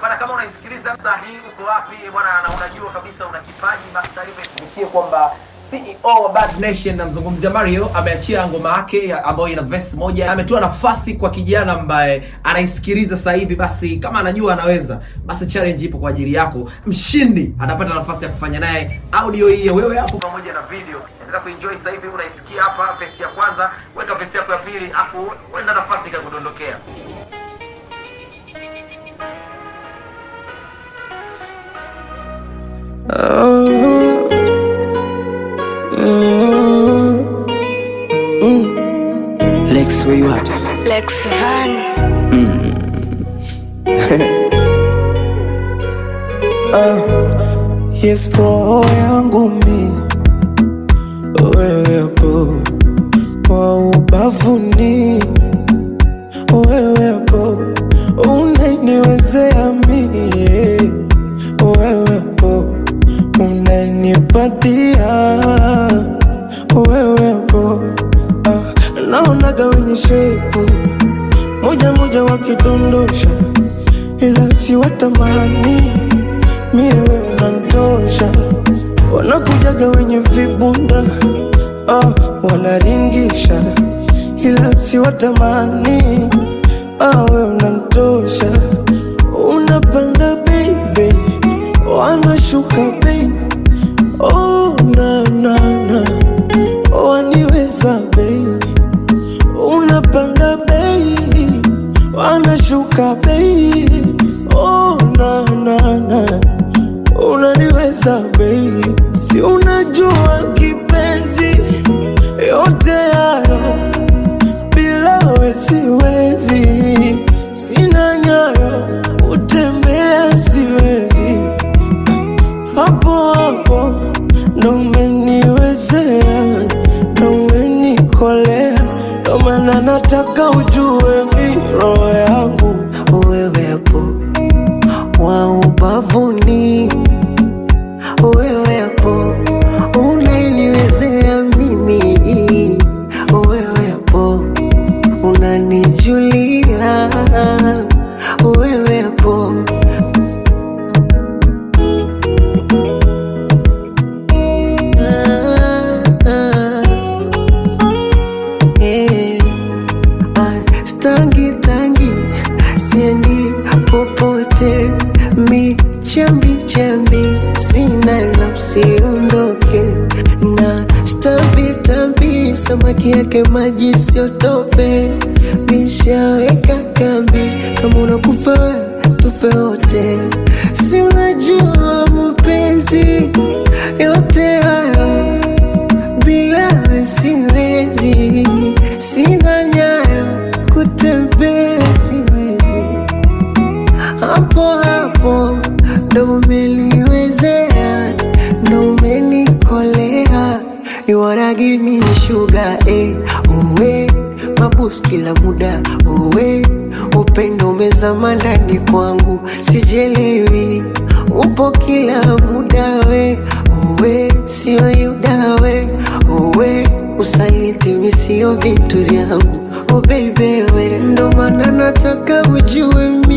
Bwana, kama unaisikiliza sasa hii uko wapi bwana na unajua kabisa una kipaji, basi taarifa ikufikie kwamba CEO wa Bad Nation namzungumzia Mario ameachia ngoma yake ambayo ina verse moja. Ametoa nafasi kwa kijana ambaye anaisikiliza sasa hivi, basi kama anajua anaweza, basi challenge ipo kwa ajili yako. Mshindi atapata nafasi ya kufanya naye audio hii wewe hapo pamoja na video. Endelea kuenjoy sasa hivi unaisikia hapa verse ya kwanza, weka verse yako ya pili afu wenda nafasi ikakudondokea. Lex, where you at? Lex Van. Yes, roho yangu mi wewepo kwa ubavuni, wewepo unaniwezea mi, wewepo unanipatia, wewepo naonaga wenye shepu moja moja wakidondosha, ila si watamani mie wewe unanitosha. Wanakujaga wenye vibunda wanaringisha, ila si watamani wewe unanitosha. Unapanda baby, wanashuka baby, oh na na na, waniweza baby. Unapanda baby, wanashuka baby, oh na na na, unaniweza baby. Si unajua kipenzi, yote hayo bila wewe siwezi. Sina nyayo, utembea siwezi. Hapo hapo ndo umeniwezea, ndo umenikolea, ndo maana nataka ujue mi roho yangu wewepo wa ubavuni, wewepo unaniwezea mimi, wewepo unanijulia, wewepo tangi siendi popote, mi chambi chambi sina la usiondoke, na stambi samaki yake maji siotope, nishaweka kambi kama unakufa tufe wote. Si unajua mapenzi yote hayo bila wewe siwezi. Sina nyayo, kutembea siwezi. Hapo hapo ndo umeniwezea, ndo umenikolea. You wanna give me sugar, uwe mabus kila muda, uwe upendo umezama ndani kwangu, sijelewi upo kila muda, uwe sio yuda, uwe usaliti misio vitu vyangu, oh baby we, ndo maana nataka ujue